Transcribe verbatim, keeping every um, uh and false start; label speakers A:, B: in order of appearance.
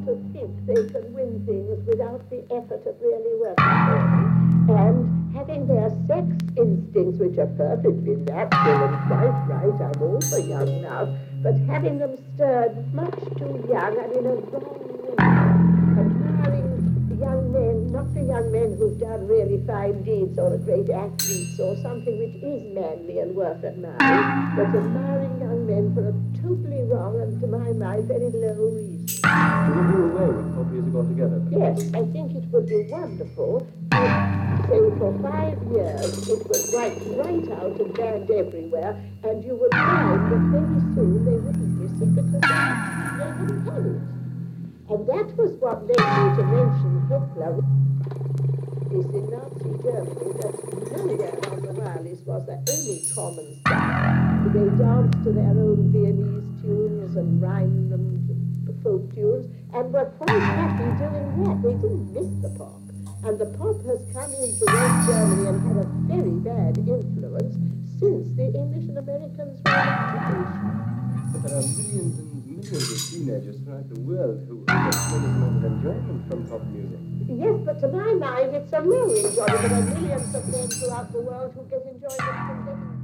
A: to think they can win things without the effort of really working for them, and having their sex instincts, which are perfectly natural and quite right, I'm all for young now, but having them stirred much too young and in a wrong way, admiring young men, not the young men who've done really fine deeds or are great athletes or something which is manly and worth admiring, but admiring young men for a totally wrong and, to my mind, very low reason.
B: Will you do away with pop music altogether?
A: Yes, I think it would be wonderful if, say, for five years it was wiped right out and banned everywhere, and you would find that very soon they wouldn't miss it because they, they wouldn't have it. And that was what led me to mention Hitler. Is in Nazi Germany that nowhere on the Wireless was there any common stuff. They danced to their own Viennese tunes and rhymed them to folk tunes and were quite happy doing that. They didn't miss the pop. And the pop has come into West Germany and had a very bad influence since the English and Americans were in occupation.
B: But there are millions and millions of teenagers throughout the world who get tremendous amount of enjoyment from pop music.
A: Yes, but to my mind, it's a low enjoyment. There are millions of men throughout the world who get enjoyment from getting